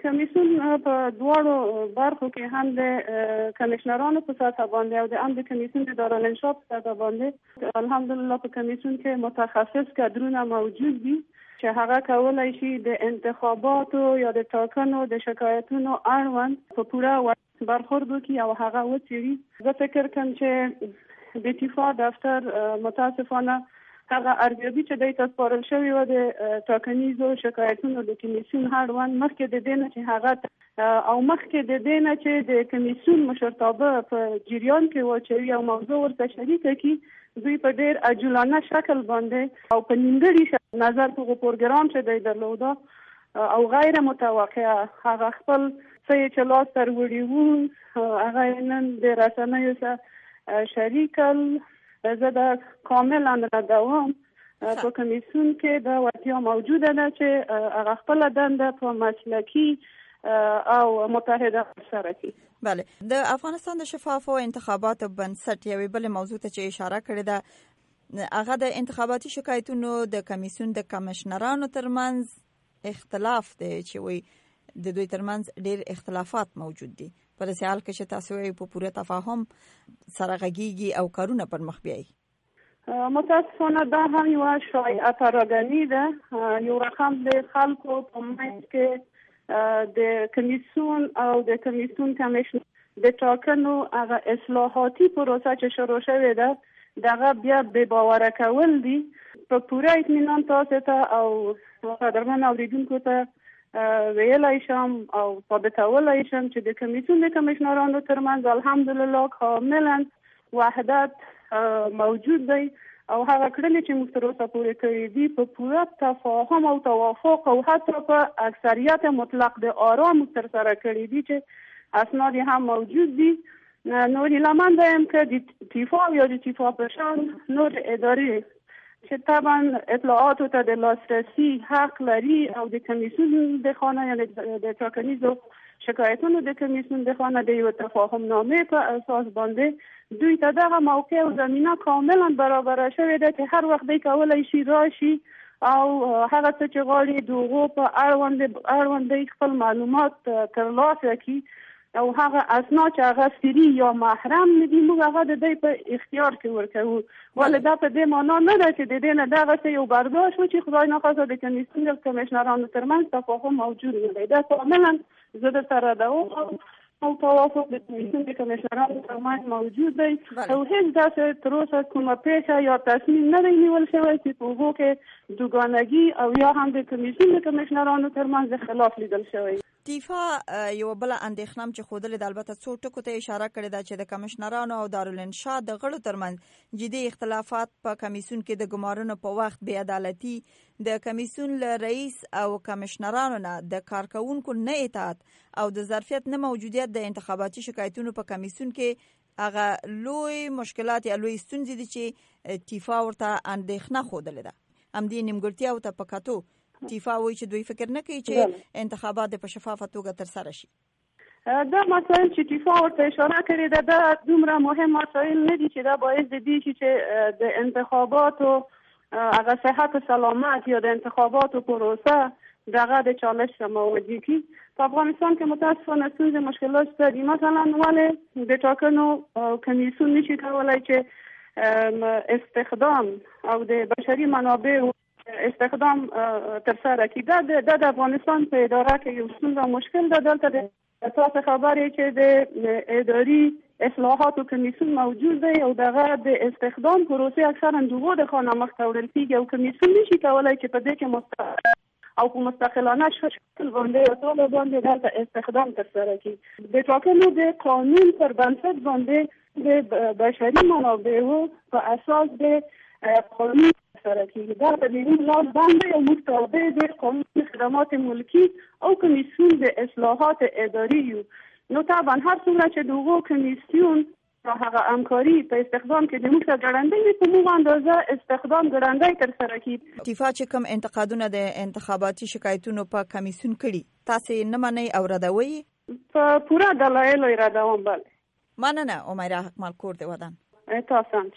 کمیسیون په دواړو برخو کې هم د کمشنرانو په سطح باندې او د هم د کمیسیون د دارالانشا په سطح باندې الحمدلله په کمیسیون کې متخصص کادرونه موجود دي چې هغه کولای شي د انتخاباتو یا د ټاکنو د شکایتونو اړوند په پوره برخورد وکړي او هغه وڅېړي. زه فکر کوم چې د دفاع دفتر متاسفانه هغه ارزیابي چې د تسپارل شوی و د ټاکنیزو شکایتونو د کمیسیون اړوند مخکې د دې نه چې هغه او مخکې د دې نه چې د کمیسیون مشرتابه په جریان کې واچوي او موضوع ورته شریکه کړي، دوی په ډېر عجولانه شکل باندې او په نیمګړي نظر په پروګرام چې دی درلوده او غیر متوقعه هغه خپل څه چې لاس تر وړي وو هغه نن د رسنیو سره شریکل. زه د کاملا ردوم په کمیسیون کې د وړتیا موجوده ده چې هغه خپل دنده په مسلکي او متحده سره کوي. بله، د افغانستان د شفافو انتخاباتو بنسټ یوې بل موضوع ته چې اشاره کړې ده هغه د انتخاباتي شکایتونو د کمیسیون د کمشنرانو ترمنځ اختلاف دی چې وي د دوی ترمنځ ډېر اختلافات موجود دي په داسې حال کې چې تاسو یې په پوره تفاهم سره غږیږي او کارونه پر مخ بیایي. متاسفانه دا هم یوه شایعه پراګني ده. یو رقم د خلکو په منځ کې د کمیسیون او د کمیسیون کمیشن د ټاکنو هغه اصلاحاتي پروسه چې شروع شوې ده دغه بیا بې باوره کول دي. په پوره اطمینان تاسو ته او قدرمن اوریدونکو ته ویلای شم او ثابتولای شم چې د کمیسیون د کمشنرانو ترمنځ الحمدلله کاملا وحدت موجود دی او هغه کړنې چې موږ تر اوسه پورې کړې دي په پوره تفاهم او توافق او حتی په اکثریت مطلق د آرا موږ ترسره کړې دي چې اسناد هم موجود دي. نو هیله منده یم که د دفاع یا د دفاع په شان نور ادارې چې طبعا اطلاعاتو ته د لاسرسی حق لري او د کمیسیون د خانه یا د ټاکنیزو شکایتونو د کمیسیون د خانه د یو تفاهم نامې په اساس باندې دوی ته دغه موقع او زمینه کاملا برابره شوې ده چې هر وخت دی کولی شي راشي او هغه څه چې غواړي د هغو په اړوند خپل معلومات ترلاسه کړي او هغه اسناد چې هغه سری یا محرم ندي موږ هغه د دې په اختیار کې ورکوو. ولې دا په دې معنا نه ده چې د دې نه دغه څه یو برداشت و چې خدای ناخواسته د کمیسیون د کمشنرانو ترمنځ تفاهم موجود نه دی. دا کاملا زه درسره ده او توافق د کمیسیون د کمشنرانو ترمنځ موجود دی او هیڅ داسې تر اوسه کومه پیښه یا تصمیم نه دی نیول شوی چې په هغو کې دوګانګي او یا هم د کمیسیون د کمشنرانو ترمنځ خلاف لیدل شوی. دفاع یو بل اندېښنه چې ښودلې ده البته څو ټکو ته اشاره کړې ده چې د کمشنرانو او دارالانشا د غړو ترمنځ جدي اختلافات په کمیسیون کې د ګمارنو په وخت بې عدالتي د کمیسیون له رئیس او کمشنرانو نه د کارکونکو نه اطاعت او د ظرفیت نه موجودیت د انتخاباتي شکایتونو په کمیسیون کې هغه لوی مشکلات یا لوی ستونزې دي چې دفاع ورته اندېښنه ښودلې ده. همدې نیمګړتیاو ته په کتو دفاع وایي چې دوی فکر نه کوي چې انتخابات په شفافه توګه ترسره شي. دا مسائل چې دفاع ورته اشاره کړې ده دا دومره مهم مسائل نه دي چې دا باعث د دې شي چې د انتخاباتو هغه صحت و سلامت یا د انتخاباتو پروسه دغه د چالش سره مواجه کی. په افغانستان کې متاسفانه ستونزې مشکلات شته دي. مثلا ولې د ټاکنو کمیسیون نشي کولای چې استخدام او د بشري منابع استخدام ترسره کی. دا د افغانستان په اداره کې یو څومره مشکل ده. دلته تاسو خبرې چې د اداري اصلاحاتو کمیسیون موجود دی او دغه د استخدام پروسه اکثرا دغه د خانه مخ ته وړل کیږي او کمیسیون نشي کولای چې په دې کې او په مستقلانه شکل باندې او ټول باندې دلته استخدام ترسره کی. د ټاکنو د قانون پر بنسټ باندې د بشري منابعو په اساس د قانون سره کیږي. دا په دې لار باندې او متابع د قانون خدمات ملکی او کمیسیون د اصلاحات اداري یو. نو طبعا هر څومره چې دغه کمیسیون هغه همکاري په استخدام کې د موږ ګړندې په موږ اندازه استخدام ګړندې ترسره کیږي. دفاع چې کوم انتقادونه د انتخاباتي شکایتونو په کمیسیون کړي تاسو نه منئ او ردوي؟ په پوره دلایل ردوم. بله مننه. امیره حکمل کور د ودان تاسو